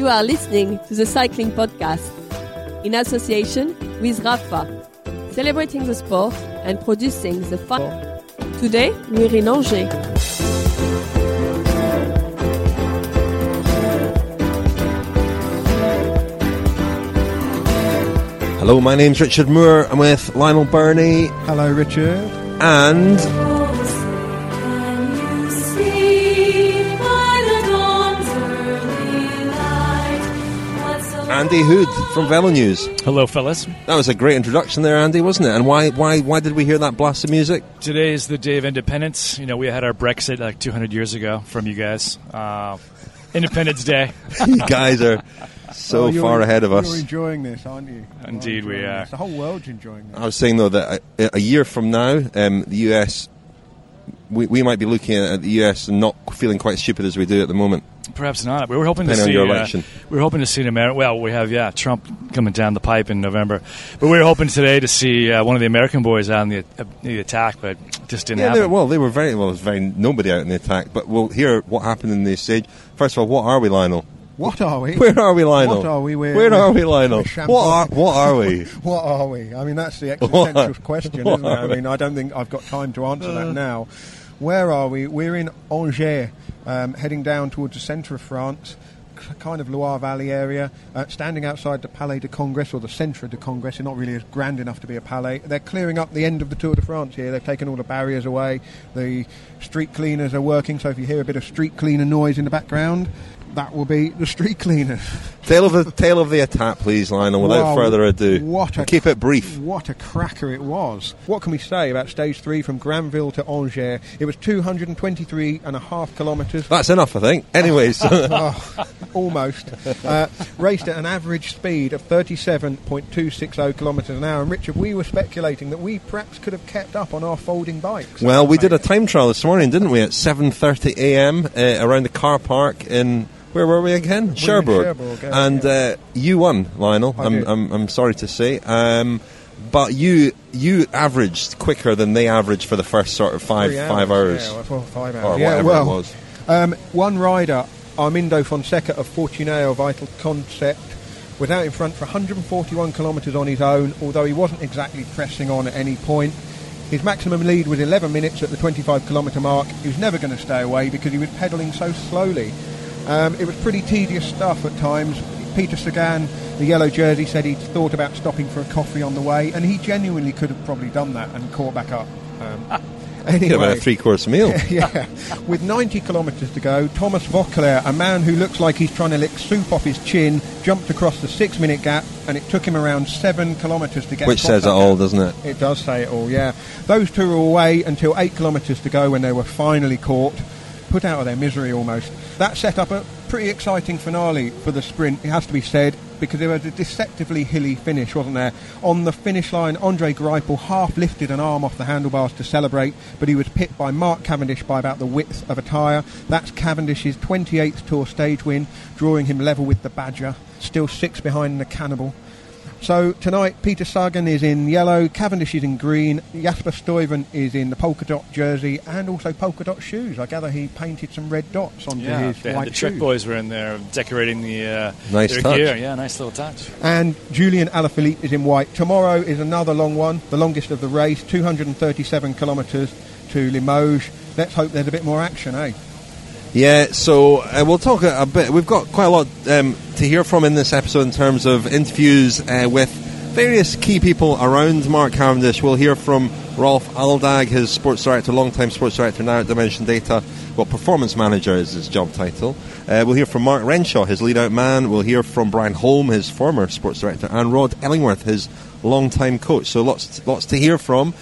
You are listening to the Cycling Podcast in association with Rapha, celebrating the sport and producing the fun. Today, we're in Angers. Hello, my name's Richard Moore. I'm with Lionel Birnie. Hello, Richard. And Andy Hood from Velo News. Hello, fellas. That was a great introduction there, Andy, wasn't it? And why did we hear that blast of music? Today is the Day of Independence. You know, we had our Brexit like 200 years ago from you guys. Independence Day. You guys are so far ahead of us. You're enjoying this, aren't you? Indeed, we are. The whole world's enjoying this. I was saying, though, that a year from now, the US, we might be looking at the US and not feeling quite stupid as we do at the moment. Perhaps not. We were hoping to see. Depending on your election. We were hoping to see an American. Well, we have Trump coming down the pipe in November, but we were hoping today to see one of the American boys out in the attack, but it just didn't happen. There was nobody out in the attack. But we'll hear what happened in the stage. First of all, what are we, Lionel? What are we? Where are we, Lionel? What are we? Where are we, Lionel? What are we? What are we? I mean, that's the existential question, isn't it? I mean, I don't think I've got time to answer that now. Where are we? We're in Angers, heading down towards the centre of France, kind of Loire Valley area, standing outside the Palais de Congrès, or the Centre de Congrès. It's not really as grand enough to be a palais. They're clearing up the end of the Tour de France here. They've taken all the barriers away. The street cleaners are working, so if you hear a bit of street cleaner noise in the background, that will be the street cleaners. Tale of the attack, please, Lionel, without further ado. Keep it brief. What a cracker it was. What can we say about stage 3 from Granville to Angers? It was 223.5 kilometres. That's enough, I think. Anyways. Almost. Raced at an average speed of 37.260 kilometres an hour. And Richard, we were speculating that we perhaps could have kept up on our folding bikes. Well, we did a time trial this morning, didn't we, at 7:30 a.m. Around the car park in... Where were we again? Cherbourg. And you won, Lionel. I'm sorry to say. But you averaged quicker than they averaged for the first sort of 5 hours. Yeah, 5 hours. Or whatever it was. One rider, Armindo Fonseca of Fortuneo Vital Concept, was out in front for 141 kilometres on his own, although he wasn't exactly pressing on at any point. His maximum lead was 11 minutes at the 25 kilometre mark. He was never going to stay away because he was pedalling so slowly. It was pretty tedious stuff at times. Peter Sagan, the yellow jersey, said he'd thought about stopping for a coffee on the way, and he genuinely could have probably done that and caught back up. Anyway, about a 3-course meal. Yeah. With 90 kilometres to go, Thomas Voeckler, a man who looks like he's trying to lick soup off his chin, jumped across the 6-minute gap, and it took him around 7 kilometres to get. Which says it all, doesn't it? It does say it all, yeah. Those two were away until 8 kilometres to go when they were finally caught, put out of their misery almost. That set up a pretty exciting finale for the sprint, it has to be said, because there was a deceptively hilly finish, wasn't there? On the finish line, Andre Greipel half lifted an arm off the handlebars to celebrate, but he was pipped by Mark Cavendish by about the width of a tyre. That's Cavendish's 28th Tour stage win, drawing him level with the Badger, still 6 behind the Cannibal. So tonight, Peter Sagan is in yellow, Cavendish is in green, Jasper Stuyven is in the polka dot jersey and also polka dot shoes. I gather he painted some red dots onto his white the shoes. Trek boys were in there decorating their touch. gear. Yeah, nice little touch. And Julian Alaphilippe is in white. Tomorrow is another long one, the longest of the race, 237 kilometres to Limoges. Let's hope there's a bit more action, eh? Yeah, so we'll talk a bit. We've got quite a lot to hear from in this episode in terms of interviews with various key people around Mark Cavendish. We'll hear from Rolf Aldag, his sports director, long-time sports director now at Dimension Data. Well, performance manager is his job title. We'll hear from Mark Renshaw, his lead-out man. We'll hear from Brian Holm, his former sports director, and Rod Ellingworth, his long-time coach. So lots to hear from.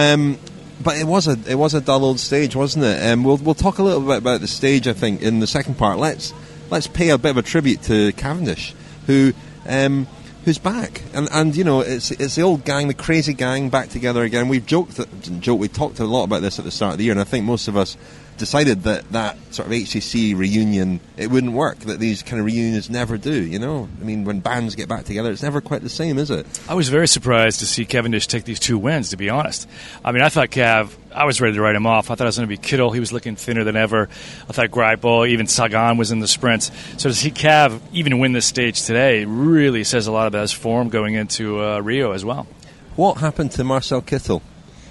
But it was a dull old stage, wasn't it? We'll talk a little bit about the stage, I think, in the second part. Let's pay a bit of a tribute to Cavendish, who's back, and you know it's the old gang, the crazy gang, back together again. We talked a lot about this at the start of the year, and I think most of us decided that sort of HCC reunion, it wouldn't work, that these kind of reunions never do, you know? I mean, when bands get back together, it's never quite the same, is it? I was very surprised to see Cavendish take these 2 wins, to be honest. I mean, I thought Cav, I was ready to write him off. I thought it was going to be Kittel. He was looking thinner than ever. I thought Greipel, even Sagan was in the sprints. So to see Cav even win this stage today really says a lot about his form going into Rio as well. What happened to Marcel Kittel?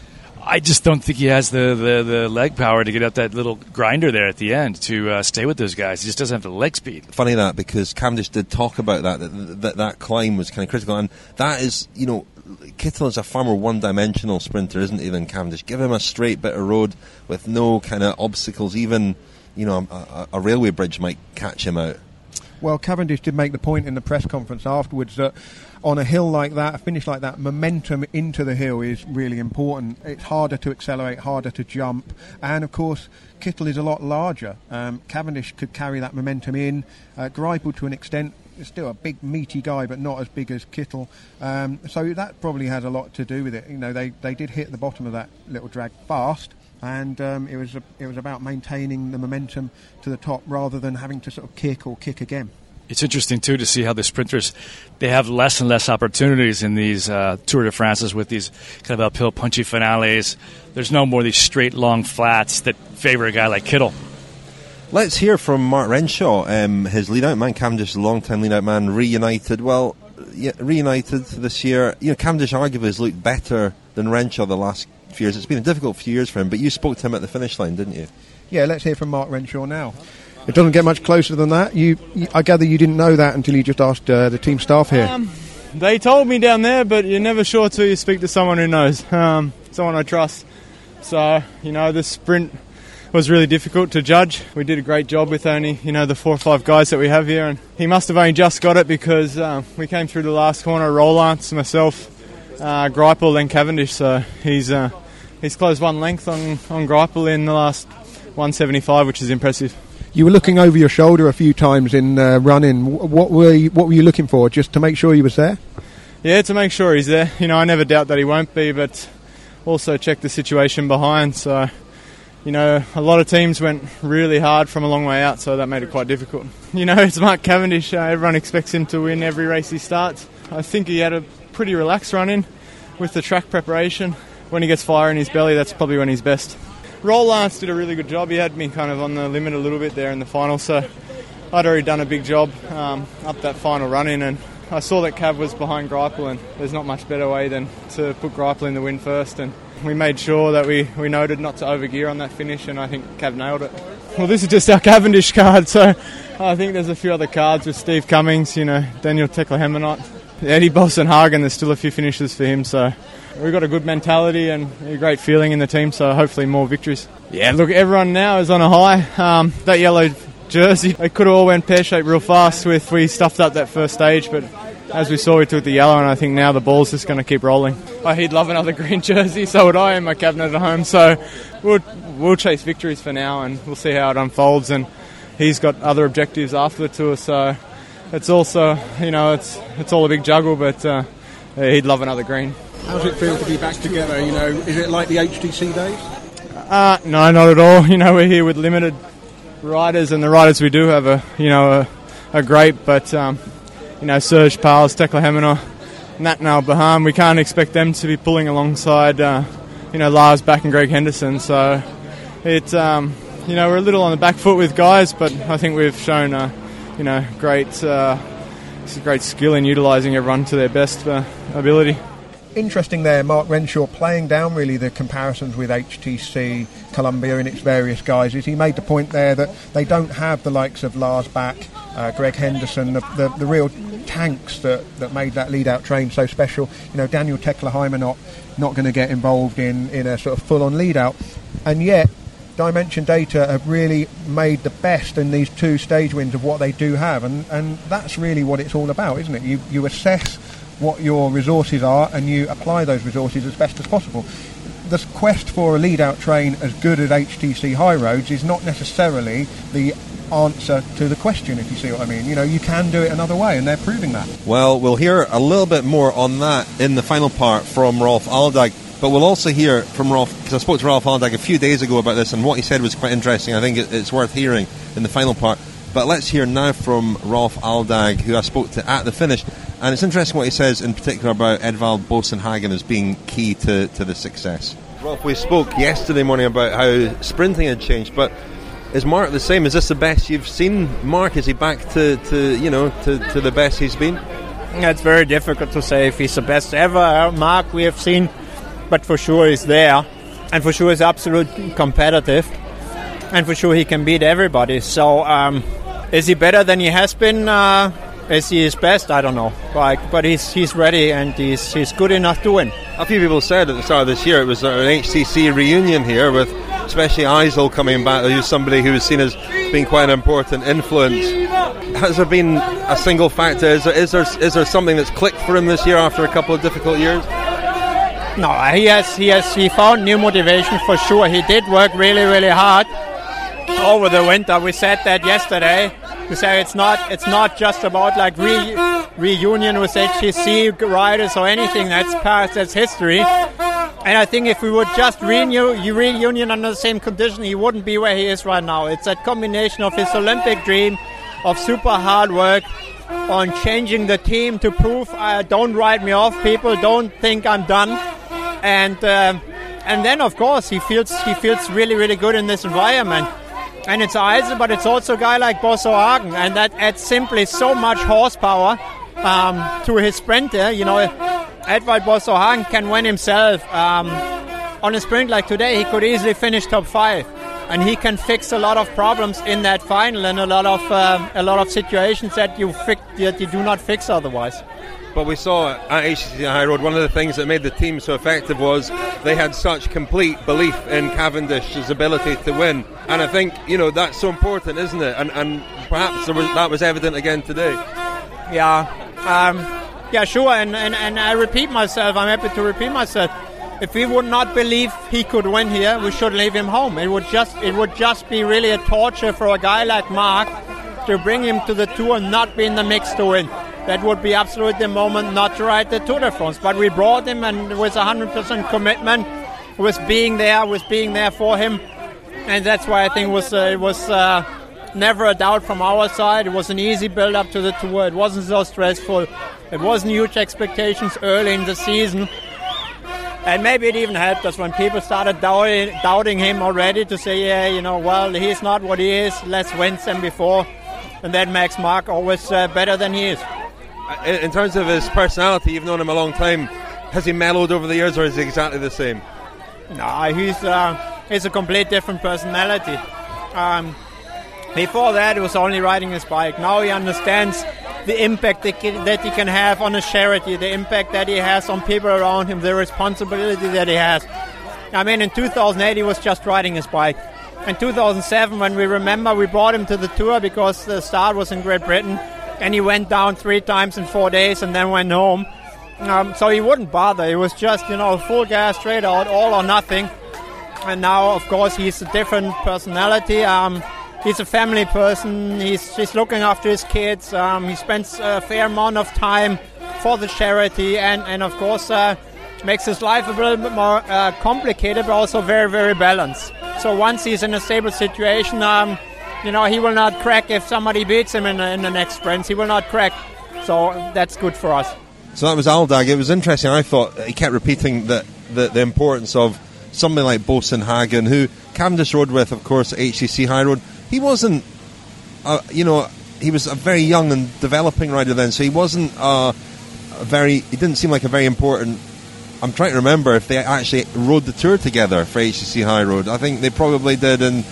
I just don't think he has the leg power to get up that little grinder there at the end to stay with those guys. He just doesn't have the leg speed. Funny that, because Cavendish did talk about that climb was kind of critical, and that is, you know, Kittel is a far more one-dimensional sprinter, isn't he, than Cavendish. Give him a straight bit of road with no kind of obstacles. Even, you know, a railway bridge might catch him out. Well, Cavendish did make the point in the press conference afterwards that on a hill like that, a finish like that, momentum into the hill is really important. It's harder to accelerate, harder to jump, and of course Kittel is a lot larger. Cavendish could carry that momentum in. Greipel, to an extent, is still a big meaty guy, but not as big as Kittel. So that probably has a lot to do with it. You know, they did hit the bottom of that little drag fast. And it was about maintaining the momentum to the top rather than having to sort of kick again. It's interesting, too, to see how the sprinters, they have less and less opportunities in these Tour de France's with these kind of uphill, punchy finales. There's no more of these straight, long flats that favor a guy like Kittel. Let's hear from Mark Renshaw, his lead-out man. Cavendish, long-time lead-out man, reunited. Well, yeah, reunited this year. You know, Cavendish arguably has looked better than Renshaw the last few years. It's been a difficult few years for him, but you spoke to him at the finish line, didn't you? Yeah, let's hear from Mark Renshaw now. It doesn't get much closer than that. I gather you didn't know that until you just asked the team staff here. They told me down there, but you're never sure till you speak to someone who knows, someone I trust. So, you know, the sprint was really difficult to judge. We did a great job with only, you know, the 4 or 5 guys that we have here, and he must have only just got it because we came through the last corner, Roland, myself, Greipel, then Cavendish. So he's closed 1 length on Greipel in the last 175, which is impressive. You were looking over your shoulder a few times in running. What were you looking for? Just to make sure he was there? Yeah, to make sure he's there. You know, I never doubt that he won't be, but also check the situation behind. So, you know, a lot of teams went really hard from a long way out, so that made it quite difficult. You know, it's Mark Cavendish. Everyone expects him to win every race he starts. I think he had a pretty relaxed run in with the track preparation. When he gets fire in his belly, that's probably when he's best. Roland did a really good job. He had me kind of on the limit a little bit there in the final, so I'd already done a big job up that final run in, and I saw that Cav was behind Greipel, and there's not much better way than to put Greipel in the win first, and we made sure that we noted not to overgear on that finish, and I think Cav nailed it. Well, this is just our Cavendish card, so I think there's a few other cards with Steve Cummings, you know, Daniel Tekla-Hemenot, Eddie Bosenhagen. There's still a few finishes for him, so we've got a good mentality and a great feeling in the team, so hopefully more victories. Yeah, look, everyone now is on a high. That yellow jersey, they could have all went pear-shaped real fast if we stuffed up that first stage, but as we saw, we took the yellow, and I think now the ball's just going to keep rolling. He'd love another green jersey, so would I, and my cabinet at home, so we'll chase victories for now, and we'll see how it unfolds, and he's got other objectives after the tour, so it's also, you know, it's all a big juggle, but he'd love another green. How's it feel to be back together? You know, is it like the HTC days? No, not at all. You know, we're here with limited riders, and the riders we do have are great, but you know, Serge Pals, Tekla-Hemenot, Natnal Baham, we can't expect them to be pulling alongside you know, Lars Bak and Greg Henderson, so it's you know, we're a little on the back foot with guys, but I think we've shown you know, great skill in utilising everyone to their best ability. Interesting there, Mark Renshaw playing down really the comparisons with HTC, Columbia and its various guises. He made the point there that they don't have the likes of Lars Bak, Greg Henderson, the real tanks that made that lead-out train so special. You know, Daniel Tekla-Hemenot not going to get involved in a sort of full-on lead-out. And yet, Dimension Data have really made the best in these 2 stage wins of what they do have. And that's really what it's all about, isn't it? You assess what your resources are and you apply those resources as best as possible. The quest for a lead-out train as good as HTC High Roads is not necessarily the answer to the question, if you see what I mean. You know, you can do it another way, and they're proving that. Well, we'll hear a little bit more on that in the final part from Rolf Aldag. But we'll also hear from Rolf, because I spoke to Ralph Aldag a few days ago about this, and what he said was quite interesting. I think it's worth hearing in the final part. But let's hear now from Rolf Aldag, who I spoke to at the finish. And it's interesting what he says in particular about Edvald Boasson Hagen as being key to the success. Rolf, we spoke yesterday morning about how sprinting had changed, but is Mark the same? Is this the best you've seen Mark? Is he back to the best he's been? It's very difficult to say if he's the best ever. Mark we have seen, but for sure he's there, and for sure he's absolutely competitive, and for sure he can beat everybody. So is he better than he has been? Is he his best? I don't know. But he's ready, and he's good enough to win. A few people said at the start of this year it was an HCC reunion here, with especially Eisel coming back, who's somebody who was seen as being quite an important influence. Has there been a single factor? Is there something that's clicked for him this year after a couple of difficult years? No, he found new motivation for sure. He did work really, really hard over the winter. We said that yesterday. We say it's not just about like reunion with HCC riders or anything. That's past, that's history. And I think if we would just reunion under the same condition, he wouldn't be where he is right now. It's that combination of his Olympic dream, of super hard work, on changing the team to prove don't write me off, people, don't think I'm done. And then of course he feels really, really good in this environment. And it's Eisel, but it's also a guy like Bosso Hagen, and that adds simply so much horsepower to his sprinter. You know, Edvald Bosso Hagen can win himself. On a sprint like today, he could easily finish top 5, and he can fix a lot of problems in that final and a lot of situations that you do not fix otherwise. But we saw at HCC High Road, one of the things that made the team so effective was they had such complete belief in Cavendish's ability to win. And I think, that's so important, isn't it? And perhaps that was evident again today. Yeah, sure. And I repeat myself, I'm happy to repeat myself. If we would not believe he could win here, we should leave him home. It would just be really a torture for a guy like Mark to bring him to the Tour and not be in the mix to win. That would be absolutely the moment not to ride the Tour de France. But we brought him, and with 100% commitment, with being there for him. And that's why I think it was never a doubt from our side. It was an easy build-up to the Tour. It wasn't so stressful. It wasn't huge expectations early in the season. And maybe it even helped us when people started doubting him already, to say, he's not what he is, less wins than before. And that makes Mark always better than he is. In terms of his personality, you've known him a long time. Has he mellowed over the years, or is he exactly the same? No, he's a complete different personality. Before that, he was only riding his bike. Now he understands the impact that he can have on a charity, the impact that he has on people around him, the responsibility that he has. I mean, in 2008, he was just riding his bike. In 2007, when we brought him to the Tour because the start was in Great Britain, and he went down 3 times in 4 days and then went home. So he wouldn't bother. It was just, full gas, straight out, all or nothing. And now, of course, he's a different personality. He's a family person. He's looking after his kids. He spends a fair amount of time for the charity, and of course, makes his life a little bit more complicated, but also very, very balanced. So once he's in a stable situation, he will not crack if somebody beats him in the next sprints. He will not crack. So that's good for us. So that was Aldag. It was interesting. I thought he kept repeating the importance of somebody like Boasson Hagen, who Cavendish rode with, of course, at HCC High Road. He wasn't, he was a very young and developing rider then, so he wasn't he didn't seem like a very important. I'm trying to remember if they actually rode the Tour together for HCC High Road. I think they probably did in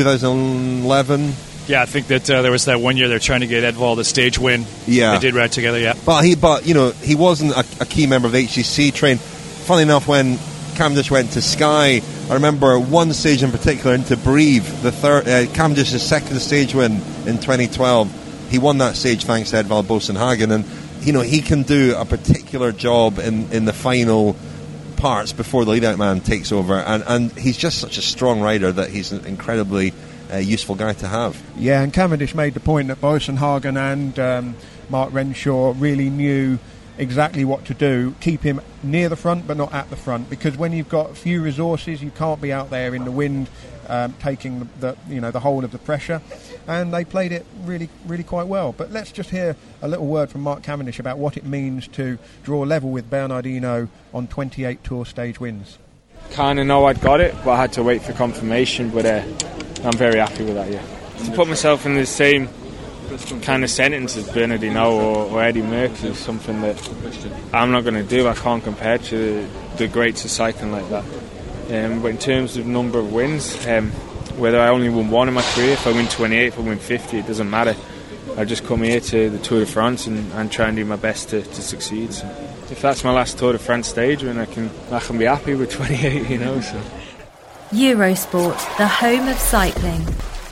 2011. Yeah, I think that there was that one year they're trying to get Edvald a stage win. Yeah, they did ride together. Yeah, but he wasn't a key member of the HCC train. Funny enough, when Cavendish went to Sky, I remember one stage in particular into Brive, Cavendish's second stage win in 2012. He won that stage thanks to Edvald Boasson Hagen, and he can do a particular job in the final parts before the lead-out man takes over, and he's just such a strong rider that he's an incredibly useful guy to have. Yeah, and Cavendish made the point that Boasson Hagen and Mark Renshaw really knew exactly what to do. Keep him near the front but not at the front, because when you've got few resources, you can't be out there in the wind taking the whole of the pressure. And they played it really, really quite well. But let's just hear a little word from Mark Cavendish about what it means to draw level with Bernardino on 28 Tour stage wins. Kind of know I'd got it, but I had to wait for confirmation. But I'm very happy with that, yeah. To put myself in the same kind of sentence as Bernardino or Eddie Merckx is something that I'm not going to do. I can't compare to the greats of cycling like that. But in terms of number of wins, whether I only won one in my career, if I win 28, if I win 50, it doesn't matter. I just come here to the Tour de France and try and do my best to succeed. So if that's my last Tour de France stage, then I can be happy with 28, you know. So. Eurosport, the home of cycling.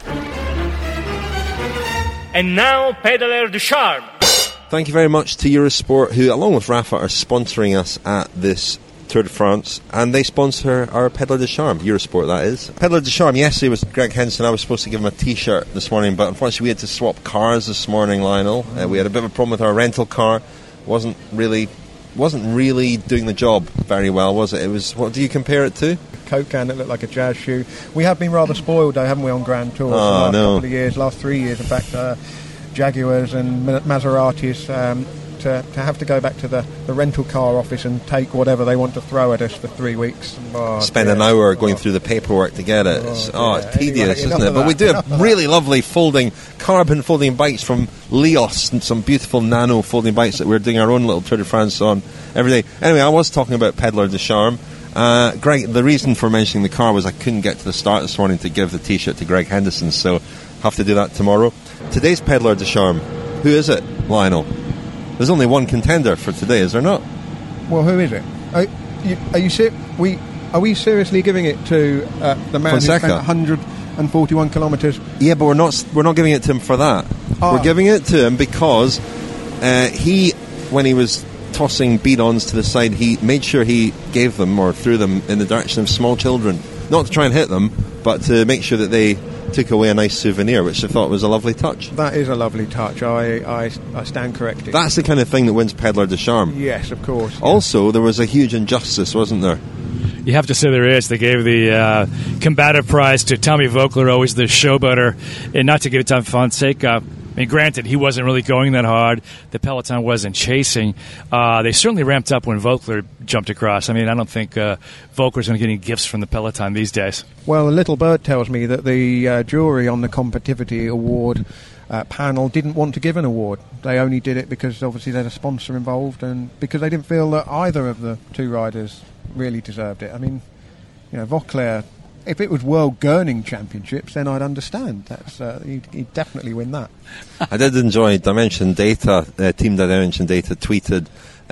And now, Pedaler de Charme. Thank you very much to Eurosport, who, along with Rafa, are sponsoring us at this Tour de France, and they sponsor our Pedaler de Charme, Eurosport that is. Pedaler de Charme, yesterday was Greg Henderson. I was supposed to give him a t-shirt this morning, but unfortunately we had to swap cars this morning, Lionel. We had a bit of a problem with our rental car. Wasn't really doing the job very well, was it? It was, what do you compare it to? Coke can that looked like a jazz shoe. We have been rather spoiled though, haven't we, on Grand Tour? Couple of years, last 3 years in fact, Jaguars and Maseratis, to have to go back to the rental car office and take whatever they want to throw at us for 3 weeks. Spend an hour going through the paperwork to get it. It's tedious, isn't it? But we do have really lovely carbon folding bikes from Leos, and some beautiful nano folding bikes that we're doing our own little Tour de France on every day. Anyway, I was talking about Pedaler de Charme. Greg, the reason for mentioning the car was I couldn't get to the start this morning to give the t-shirt to Greg Henderson, so have to do that tomorrow. Today's Pedaler de Charme, who is it, Lionel? There's only one contender for today, is there not? Well, who is it? Are we seriously giving it to the man who spent 141 kilometres? Yeah, but we're not giving it to him for that. We're giving it to him because when he was tossing bidons to the side, he made sure he gave them or threw them in the direction of small children, not to try and hit them, but to make sure that they took away a nice souvenir, which I thought was a lovely touch. That is a lovely touch. I stand corrected. That's the kind of thing that wins Pedaler de Charme. Yes, of course. Yeah. Also, there was a huge injustice, wasn't there? You have to say there is. They gave the combative prize to Tommy Voeckler, always the showboater, and not to give it to Fonseca. I mean, granted, he wasn't really going that hard. The peloton wasn't chasing. They certainly ramped up when Voeckler jumped across. I mean, I don't think Voeckler's going to get any gifts from the peloton these days. Well, a little bird tells me that the jury on the Competitivity Award panel didn't want to give an award. They only did it because obviously there's a sponsor involved and because they didn't feel that either of the two riders really deserved it. I mean, Voeckler, if it was World Gurning Championships, then I'd understand. He'd definitely win that. I did enjoy Dimension Data. Team Dimension Data tweeted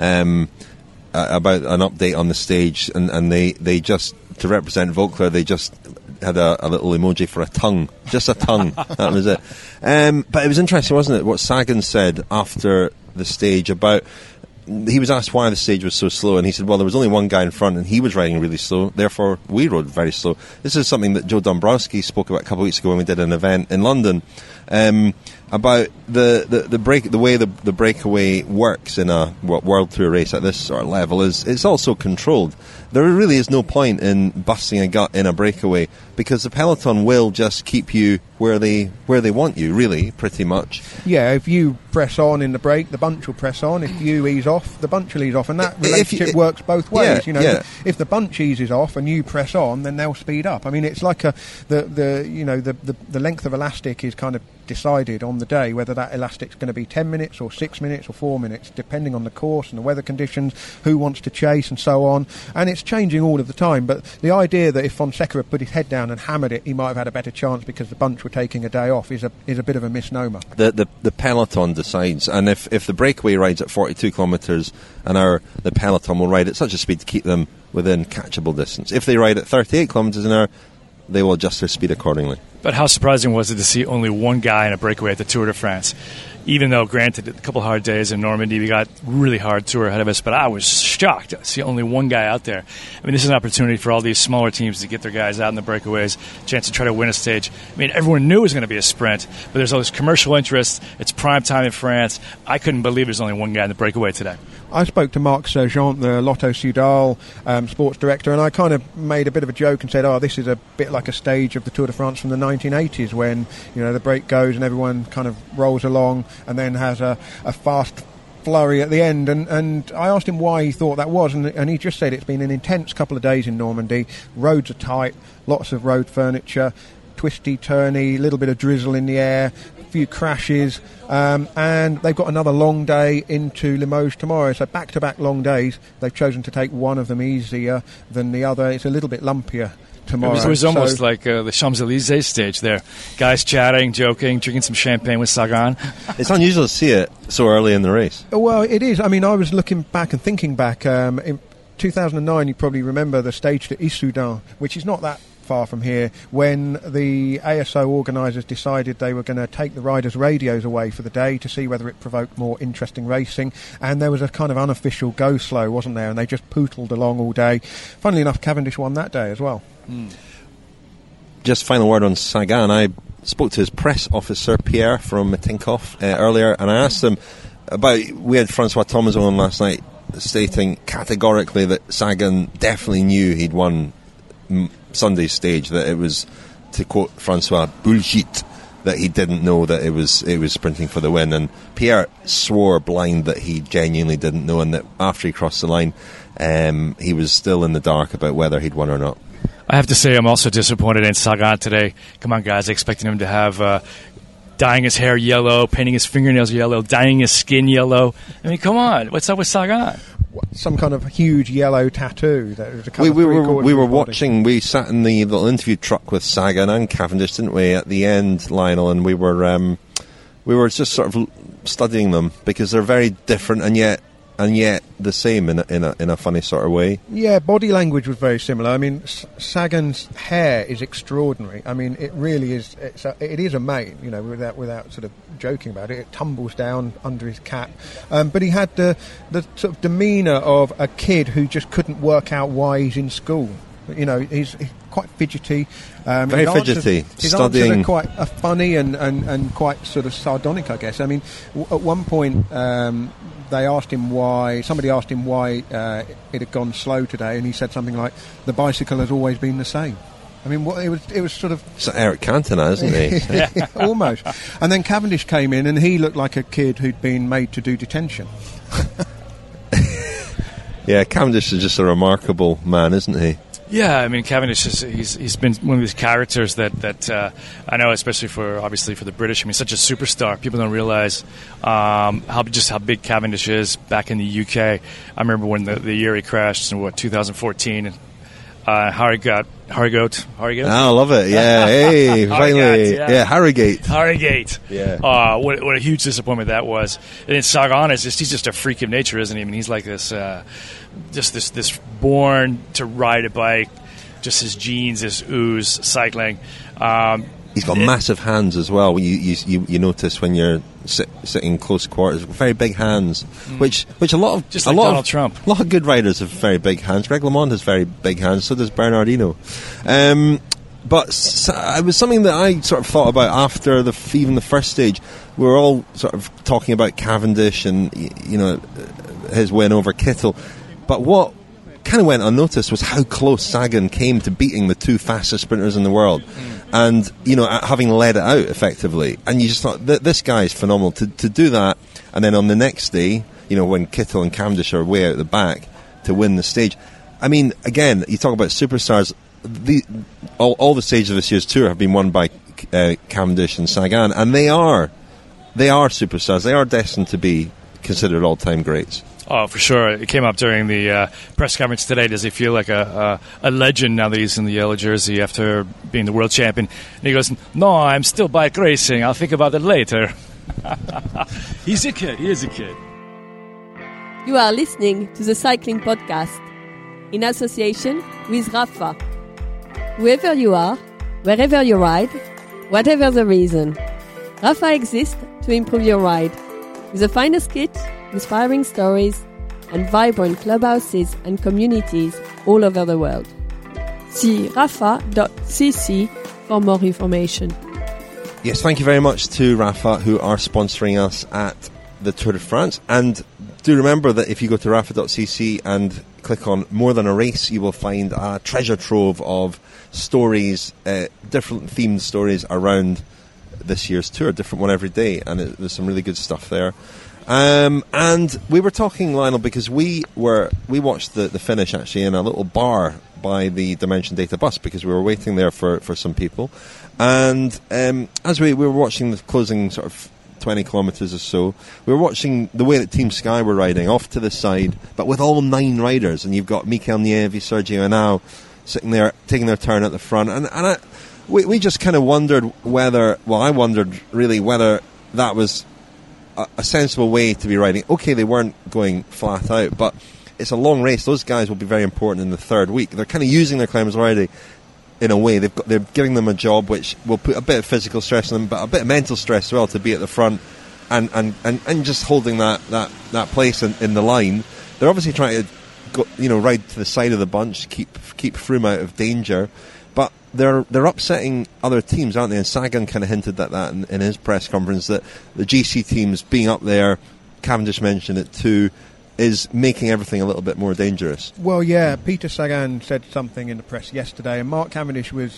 about an update on the stage, and they just, to represent Voeckler, they just had a little emoji for a tongue. Just a tongue. That was it. But it was interesting, wasn't it, what Sagan said after the stage about... He was asked why the stage was so slow, and he said, well, there was only one guy in front, and he was riding really slow, therefore we rode very slow. This is something that Joe Dombrowski spoke about a couple of weeks ago when we did an event in London, about the way the breakaway works in a World Tour race at this sort of level. It's also controlled. There really is no point in busting a gut in a breakaway, because the peloton will just keep you where they want you, really, pretty much. Yeah, if you press on in the break, the bunch will press on. If you ease off, the bunch will ease off, and that relationship works both ways. If the bunch eases off and you press on, then they'll speed up. I mean, it's like the length of elastic is kind of decided on the day, whether that elastic's going to be 10 minutes or 6 minutes or 4 minutes, depending on the course and the weather conditions, who wants to chase and so on. And it's changing all of the time, but the idea that if Fonseca had put his head down and hammered it, he might have had a better chance because the bunch were taking a day off is a bit of a misnomer. The peloton decides, and if the breakaway rides at 42 kilometres an hour, the peloton will ride at such a speed to keep them within catchable distance. If they ride at 38 kilometres an hour, they will adjust their speed accordingly. But how surprising was it to see only one guy in a breakaway at the Tour de France? Even though, granted, a couple hard days in Normandy, we got really hard tour ahead of us, but I was shocked to see only one guy out there. I mean, this is an opportunity for all these smaller teams to get their guys out in the breakaways, chance to try to win a stage. I mean, everyone knew it was going to be a sprint, but there's all this commercial interest. It's prime time in France. I couldn't believe there's only one guy in the breakaway today. I spoke to Marc Sergent, the Lotto Soudal sports director, and I kind of made a bit of a joke and said, this is a bit like a stage of the Tour de France from the 1980s when, the break goes and everyone kind of rolls along and then has a fast flurry at the end. And I asked him why he thought that was, and he just said it's been an intense couple of days in Normandy. Roads are tight, lots of road furniture, twisty, turny, little bit of drizzle in the air, few crashes, and they've got another long day into Limoges tomorrow, so back-to-back long days. They've chosen to take one of them easier than the other. It's a little bit lumpier tomorrow. It was almost like the Champs-Élysées stage there. Guys chatting, joking, drinking some champagne with Sagan. It's unusual to see it so early in the race. Well, it is. I mean, I was looking back and thinking back. In 2009, you probably remember the stage to Issoudun, which is not that far from here, when the ASO organisers decided they were going to take the riders' radios away for the day to see whether it provoked more interesting racing, and there was a kind of unofficial go slow, wasn't there, and they just pootled along all day. Funnily enough, Cavendish won that day as well. Just final word on Sagan. I spoke to his press officer Pierre from Tinkoff earlier, and I asked him about, we had Francois Thomas on last night stating categorically that Sagan definitely knew he'd won Sunday's stage, that it was, to quote Francois, bullshit that he didn't know that it was sprinting for the win. And Pierre swore blind that he genuinely didn't know, and that after he crossed the line, he was still in the dark about whether he'd won or not. I have to say I'm also disappointed in Sagan today. Come on, guys, expecting him to have dyeing his hair yellow, painting his fingernails yellow, dyeing his skin yellow. I mean, come on, what's up with Sagan? Some kind of huge yellow tattoo. That was we were watching. We sat in the little interview truck with Sagan and Cavendish, didn't we? At the end, Lionel, and we were just sort of studying them because they're very different and yet the same in a funny sort of way. Yeah, body language was very similar. I mean, Sagan's hair is extraordinary. I mean, it really is. It is a mane, without sort of joking about it. It tumbles down under his cap, but he had the sort of demeanour of a kid who just couldn't work out why he's in school. He's quite fidgety. Very fidgety. His answers are quite funny and quite sort of sardonic, I guess. I mean, at one point, somebody asked him why it had gone slow today, and he said something like, "The bicycle has always been the same." I mean, it was sort of... It's Eric Cantona, isn't he? Almost. And then Cavendish came in, and he looked like a kid who'd been made to do detention. Yeah, Cavendish is just a remarkable man, isn't he? Yeah, I mean, Cavendish he's been one of these characters that I know, especially for the British. I mean, such a superstar. People don't realize how big Cavendish is back in the UK. I remember when the year he crashed in 2014, and Harrogate. I love it. Yeah, hey, finally, Harrogate. Yeah. What a huge disappointment that was. And then Sagan he's just a freak of nature, isn't he? I mean, he's like this, this born to ride a bike. Just his genes, his ooze, cycling. He's got massive hands as well. You notice when you're sitting close quarters, very big hands, which a lot of Donald Trump. A lot of good riders have very big hands. Greg LeMond has very big hands. So does Bernardino. But it was something that I sort of thought about after even the first stage. We were all sort of talking about Cavendish and his win over Kittel, but what kind of went unnoticed was how close Sagan came to beating the two fastest sprinters in the world. And having led it out effectively, and you just thought this guy is phenomenal to do that. And then on the next day, when Kittel and Cavendish are way out the back, to win the stage. I mean, again, you talk about superstars. All the stages of this year's tour have been won by Cavendish and Sagan, and they are superstars. They are destined to be considered all-time greats. Oh, for sure. It came up during the press conference today. Does he feel like a legend now that he's in the yellow jersey after being the world champion? And he goes, "No, I'm still bike racing. I'll think about it later." He's a kid. He is a kid. You are listening to the Cycling Podcast in association with Rapha. Whoever you are, wherever you ride, whatever the reason, Rapha exists to improve your ride. With the finest kit, inspiring stories, and vibrant clubhouses and communities all over the world. See rapha.cc for more information. Yes, thank you very much to Rapha, who are sponsoring us at the Tour de France. And do remember that if you go to rapha.cc and click on More Than a Race, you will find a treasure trove of stories, different themed stories around this year's tour, different one every day, and there's some really good stuff there. And we were talking, Lionel, because we watched the finish actually in a little bar by the Dimension Data bus, because we were waiting there for some people. And as we were watching the closing sort of 20 kilometres or so, we were watching the way that Team Sky were riding off to the side, but with all 9 riders, and you've got Mikel Nieve, Sergio Henao sitting there taking their turn at the front, and we just kind of wondered I wondered really whether that was a sensible way to be riding. Okay, they weren't going flat out, but it's a long race. Those guys will be very important in the third week. They're kind of using their climbers already in a way. They're giving them a job which will put a bit of physical stress on them, but a bit of mental stress as well, to be at the front and just holding that place in the line. They're obviously trying to go, ride to the side of the bunch, keep Froome out of danger, but they're upsetting other teams, aren't they? And Sagan kind of hinted at that in his press conference, that the GC teams being up there, Cavendish mentioned it too, is making everything a little bit more dangerous. Well, yeah, Peter Sagan said something in the press yesterday, and Mark Cavendish was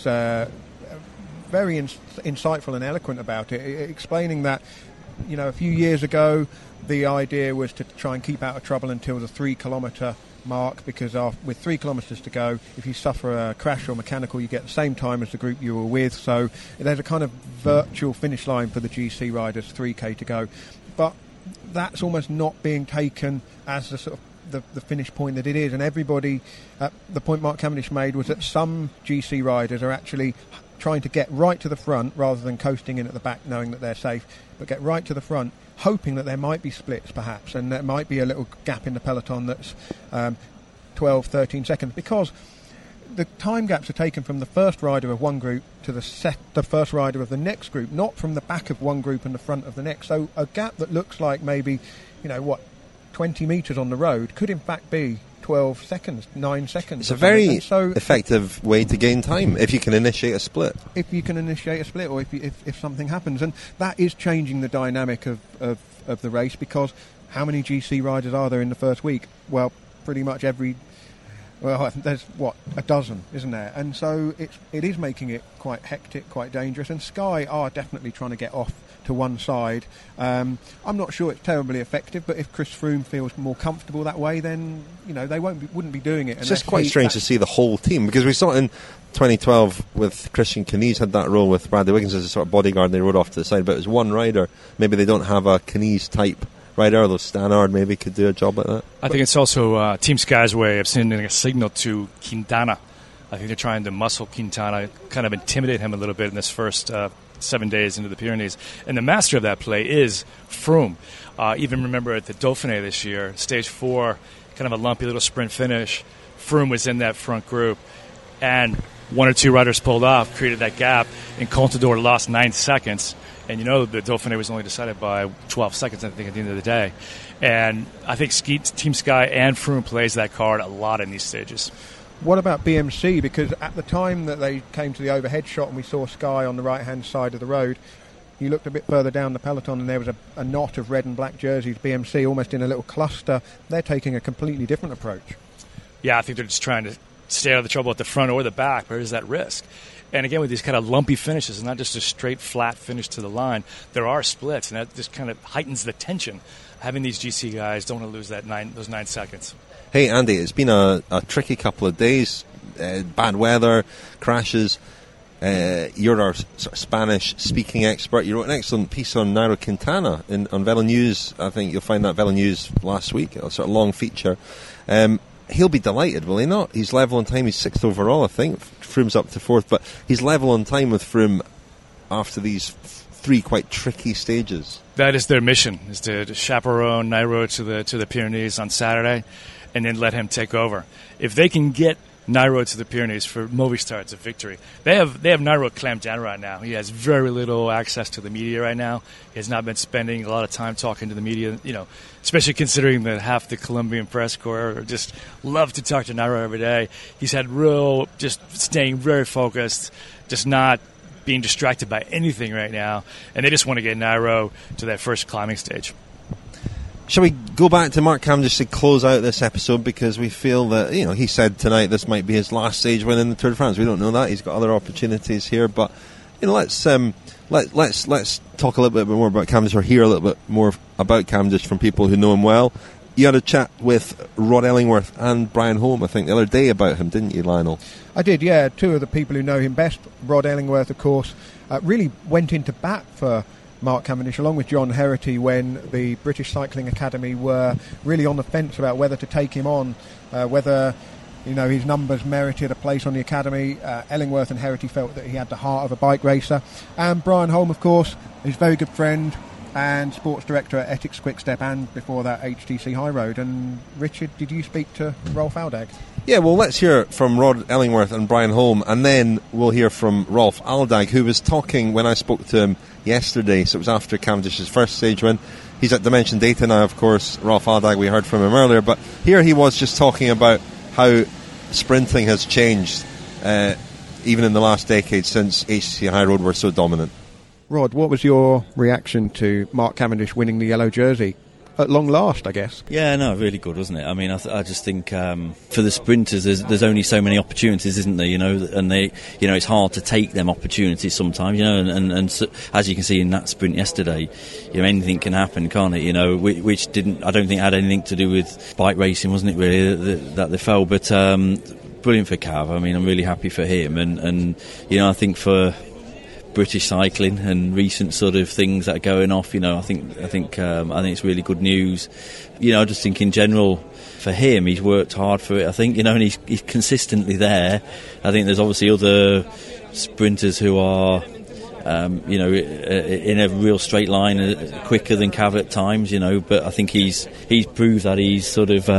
very insightful and eloquent about it, explaining that, a few years ago, the idea was to try and keep out of trouble until the 3 kilometre mark, because with 3 kilometres to go, if you suffer a crash or mechanical, you get the same time as the group you were with. So there's a kind of virtual finish line for the GC riders, 3k to go. But that's almost not being taken as the sort of the finish point that it is. And everybody, the point Mark Cavendish made was that some GC riders are actually trying to get right to the front rather than coasting in at the back knowing that they're safe, but get right to the front, hoping that there might be splits perhaps, and there might be a little gap in the peloton that's 12, 13 seconds, because the time gaps are taken from the first rider of one group to the first rider of the next group, not from the back of one group and the front of the next. So a gap that looks like maybe, 20 metres on the road could in fact be 12 seconds, 9 seconds. It's a very effective way to gain time if you can initiate a split. If you can initiate a split, or if something happens. And that is changing the dynamic of the race, because how many GC riders are there in the first week? Well, pretty much there's a dozen, isn't there? And so it is making it quite hectic, quite dangerous, and Sky are definitely trying to get off to one side. I'm not sure it's terribly effective, but if Chris Froome feels more comfortable that way, then they wouldn't be doing it. It's just quite strange to see the whole team, because we saw it in 2012 with Christian Knies had that role with Bradley Wiggins as a sort of bodyguard, and they rode off to the side, but it was one rider. Maybe they don't have a Knies type rider, although Stannard maybe could do a job like that. I think it's also Team Sky's way of sending a signal to Quintana. I think they're trying to muscle Quintana, kind of intimidate him a little bit in this first 7 days into the Pyrenees. And the master of that play is Froome. Even remember at the Dauphiné this year, stage 4, kind of a lumpy little sprint finish, Froome was in that front group, and one or two riders pulled off, created that gap, and Contador lost 9 seconds. And the Dauphiné was only decided by 12 seconds, I think, at the end of the day. And I think Team Sky and Froome plays that card a lot in these stages. What about BMC? Because at the time that they came to the overhead shot and we saw Sky on the right-hand side of the road, you looked a bit further down the peloton and there was a knot of red and black jerseys, BMC, almost in a little cluster. They're taking a completely different approach. Yeah, I think they're just trying to stay out of the trouble at the front or the back. Where is that risk? And again, with these kind of lumpy finishes, it's not just a straight, flat finish to the line. There are splits, and that just kind of heightens the tension. Having these GC guys don't want to lose those 9 seconds. Hey, Andy, it's been a tricky couple of days. Bad weather, crashes. You're our sort of Spanish-speaking expert. You wrote an excellent piece on Nairo Quintana on Velo News. I think you'll find that Velo News last week, a sort of long feature. He'll be delighted, will he not? He's level on time. He's 6th overall, I think. Froome's up to 4th, but he's level on time with Froome after these 3 quite tricky stages. That is their mission, is to chaperone Nairo to the Pyrenees on Saturday, and then let him take over. If they can get Nairo to the Pyrenees for Movistar, it's a victory. They have Nairo clamped down right now. He has very little access to the media right now. He has not been spending a lot of time talking to the media, especially considering that half the Colombian press corps just love to talk to Nairo every day. He's had just staying very focused, just not being distracted by anything right now, and they just want to get Nairo to that first climbing stage. Shall we go back to Mark Cavendish to close out this episode, because we feel that, you know, he said tonight this might be his last stage win in the Tour de France. We don't know that. He's got other opportunities here, but you know, let's talk a little bit more about Cavendish, or hear a little bit more about Cavendish from people who know him well. You had a chat with Rod Ellingworth and Brian Holm, I think, the other day about him, didn't you, Lionel? I did, yeah. Two of the people who know him best. Rod Ellingworth, of course, really went into bat for Mark Cavendish, along with John Herity, when the British Cycling Academy were really on the fence about whether to take him on, whether, you know, his numbers merited a place on the academy. Ellingworth and Herity felt that he had the heart of a bike racer. And Brian Holm, of course, his very good friend and sports director at Ethics Quickstep, and before that HTC High Road. And Richard, did you speak to Rolf Aldag? Yeah, well, let's hear from Rod Ellingworth and Brian Holm, and then we'll hear from Rolf Aldag, who was talking when I spoke to him yesterday. So it was after Cavendish's first stage win. He's at Dimension Data now, of course. Rolf Aldag, we heard from him earlier, but here he was just talking about how sprinting has changed, even in the last decade, since HTC High Road were so dominant. Rod, what was your reaction to Mark Cavendish winning the yellow jersey? At long last, I guess. Yeah, no, really good, wasn't it? I mean, I just think for the sprinters, there's only so many opportunities, isn't there? You know, and they, you know, it's hard to take them opportunities sometimes. You know, and so, as you can see in that sprint yesterday, you know, anything can happen, can't it? You know, which I don't think had anything to do with bike racing, wasn't it? Really, that they fell, but brilliant for Cav. I mean, I'm really happy for him, and you know, I think for British cycling and recent sort of things that are going off, you know, I think it's really good news. You know, I just think in general for him, he's worked hard for it, I think, you know, and he's consistently there. I think there's obviously other sprinters who are you know, in a real straight line quicker than Cav at times, you know, but I think he's proved that he's sort of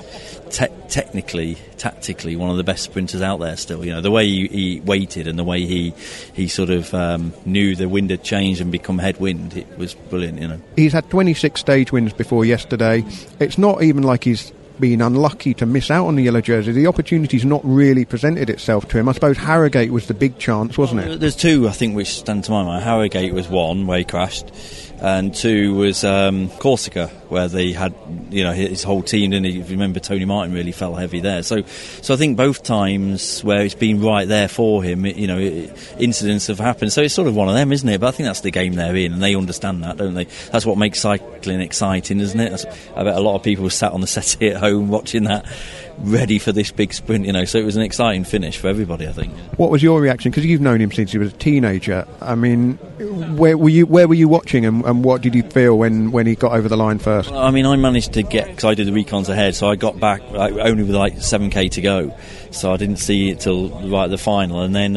tactically one of the best sprinters out there still. You know, the way he waited and the way he sort of knew the wind had changed and become headwind, it was brilliant, you know. He's had 26 stage wins before yesterday. It's not even like he's been unlucky to miss out on the yellow jersey. The opportunity's not really presented itself to him. I suppose Harrogate was the big chance, wasn't it? There's two, I think, which stand to my mind. Harrogate was one, where he crashed, and two was Corsica, where they had, you know, his whole team, didn't he? If you remember, Tony Martin really fell heavy there. So I think both times where it's been right there for him, you know, incidents have happened. So it's sort of one of them, isn't it? But I think that's the game they're in, and they understand that, don't they? That's what makes cycling exciting, isn't it? I bet a lot of people sat on the settee at home watching that, ready for this big sprint, you know. So it was an exciting finish for everybody, I think. What was your reaction? Because you've known him since he was a teenager. I mean, where were you watching, and what did you feel when he got over the line first? Well, I mean, I managed to get, because I did the recons ahead, so I got back only with like 7k to go, so I didn't see it till right at the final, and then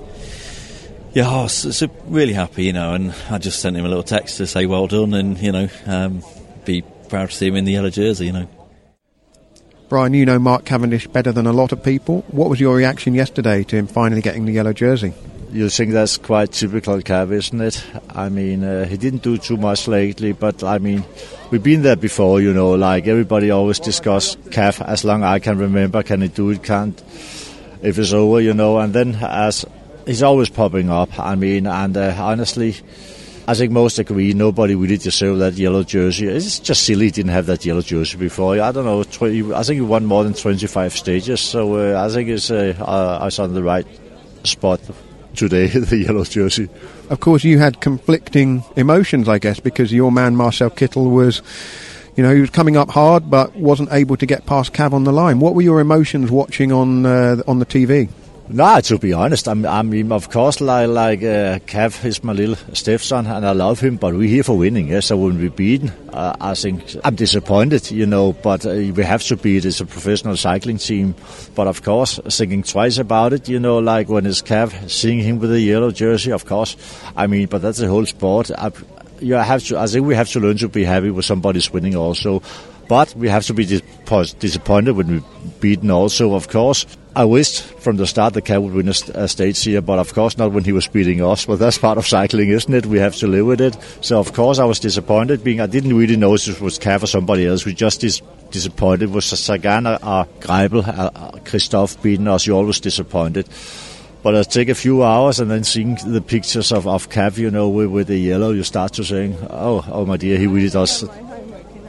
I was so really happy, you know, and I just sent him a little text to say well done, and you know, be proud to see him in the yellow jersey, you know. Brian, you know Mark Cavendish better than a lot of people. What was your reaction yesterday to him finally getting the yellow jersey? You think that's quite typical Cav, isn't it? I mean, he didn't do too much lately, but I mean, we've been there before, you know, like everybody always discuss Cav, as long as I can remember, can he do it, can't, if it's over, you know, and then as he's always popping up, I mean, and honestly, I think most agree nobody really deserved that yellow jersey. It's just silly he didn't have that yellow jersey before. I don't know, I think he won more than 25 stages, so I think it's I was on the right spot today, the yellow jersey. Of course, you had conflicting emotions, I guess, because your man Marcel Kittel was, you know, he was coming up hard but wasn't able to get past Cav on the line. What were your emotions watching on the TV? No, to be honest, I mean, of course, like Cav is my little stepson, and I love him, but we're here for winning, yes, so when we're beaten, I think I'm disappointed, you know, but we have to beat. It's a professional cycling team, but of course, thinking twice about it, you know, like when it's Cav, seeing him with a yellow jersey, of course, I mean, but that's the whole sport. I think we have to learn to be happy when somebody's winning also, but we have to be disappointed when we're beaten also, of course. I wished from the start that Cav would win a stage here, but of course not when he was beating us. But that's part of cycling, isn't it? We have to live with it. So of course I was disappointed. I didn't really know if it was Cav or somebody else. We just disappointed. Was Sagan or Greipel, Christoph beating us? You're always disappointed. But it take a few hours, and then seeing the pictures of Cav, you know, with the yellow, you start to saying, oh my dear, he really does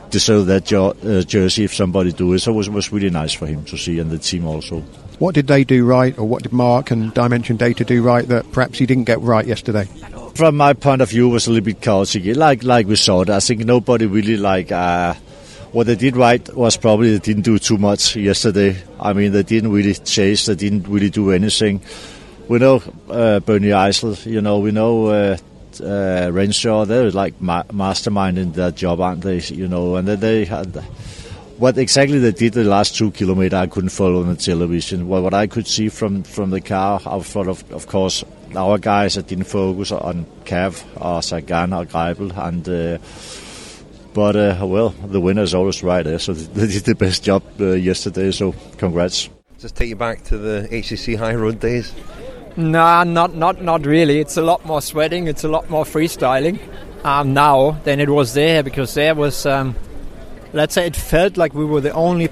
deserve that jersey if somebody do it. So it was really nice for him to see, and the team also. What did they do right, or what did Mark and Dimension Data do right that perhaps he didn't get right yesterday? From my point of view, it was a little bit chaotic. Like we saw it, I think nobody really what they did right was probably they didn't do too much yesterday. I mean, they didn't really chase, they didn't really do anything. We know Bernie Eisel, we know Renshaw, they're like masterminding their job, aren't they? And they had what exactly they did the last 2 kilometers, I couldn't follow on the television. Well, what I could see from the car, I thought of course, our guys that didn't focus on Cav or Sagan or Greipel, and but the winner is always right there, so they did the best job yesterday, so congrats. Does this take you back to the HCC High Road days? Nah, not really. It's a lot more sweating, it's a lot more freestyling now than it was there, because there was, let's say, it felt like we were the only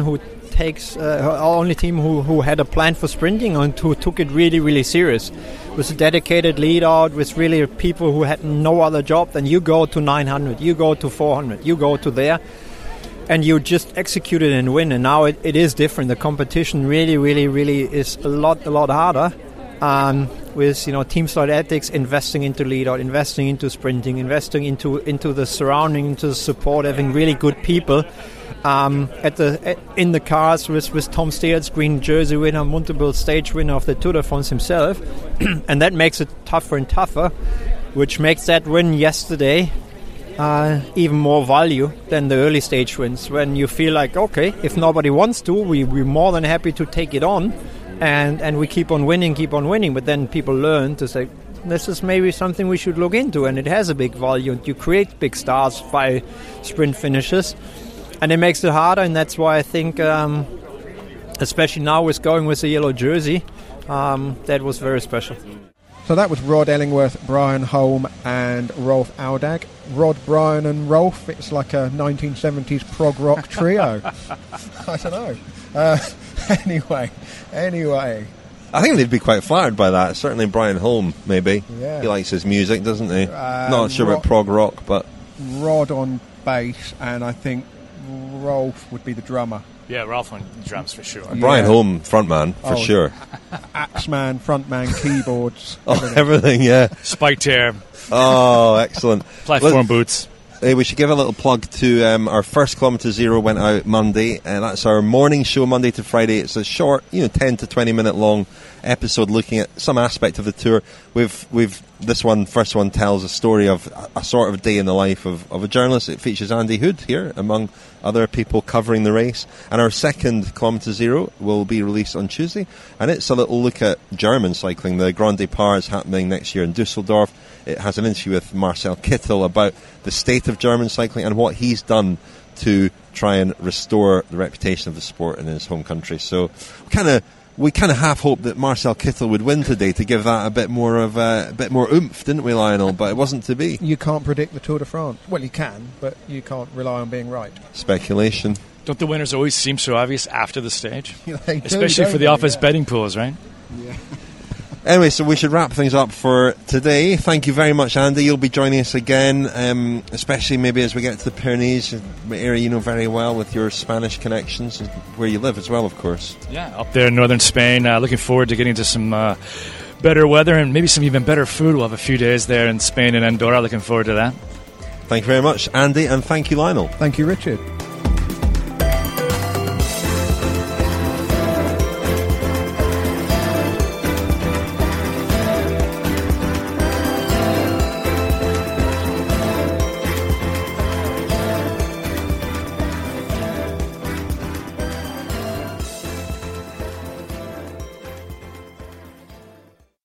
only team who had a plan for sprinting and who took it really, really serious. It was a dedicated lead out with really people who had no other job than you go to 900, you go to 400, you go to there, and you just execute it and win. And now it is different. The competition really, really, really is a lot harder. With Team Athletics investing into lead out, investing into sprinting, investing into the surrounding, into the support, having really good people in the cars with Tom Steers, green jersey winner, multiple stage winner of the Tour de France himself, and that makes it tougher and tougher, which makes that win yesterday even more value than the early stage wins, when you feel like, okay, if nobody wants to, we're more than happy to take it on. And we keep on winning, but then people learn to say, this is maybe something we should look into, and it has a big value. You create big stars by sprint finishes, and it makes it harder, and that's why I think, especially now with going with the yellow jersey, that was very special. So that was Rod Ellingworth, Brian Holm and Rolf Aldag. Rod, Brian and Rolf, it's like a 1970s prog rock trio. I don't know. Anyway. I think they'd be quite flattered by that. Certainly Brian Holm, maybe. Yeah. He likes his music, doesn't he? Not sure about prog rock, but... Rod on bass, and I think Rolf would be the drummer. Yeah, Rolf on drums for sure. Brian Holm, frontman, for sure. Axeman, frontman, keyboards. Everything, yeah. Spiked hair. Oh, excellent. Platform boots. We should give a little plug to our first Kilometre Zero went out Monday, and that's our morning show Monday to Friday. It's a short, 10 to 20 minute long episode looking at some aspect of the tour. First one tells a story of a sort of day in the life of a journalist. It features Andy Hood here, among other people covering the race. And our second Kilometre Zero will be released on Tuesday, and it's a little look at German cycling. The Grand Départ is happening next year in Dusseldorf. It has an interview with Marcel Kittel about the state of German cycling and what he's done to try and restore the reputation of the sport in his home country. So we kind of half hoped that Marcel Kittel would win today to give that a bit more oomph, didn't we, Lionel? But it wasn't to be. You can't predict the Tour de France. Well, you can, but you can't rely on being right. Speculation. Don't the winners always seem so obvious after the stage? They especially do, for the office betting pools, right? Yeah. Anyway, so we should wrap things up for today. Thank you very much, Andy. You'll be joining us again, especially maybe as we get to the Pyrenees, an area you know very well with your Spanish connections, and where you live as well, of course. Yeah, up there in northern Spain. Looking forward to getting to some better weather and maybe some even better food. We'll have a few days there in Spain and Andorra. Looking forward to that. Thank you very much, Andy, and thank you, Lionel. Thank you, Richard.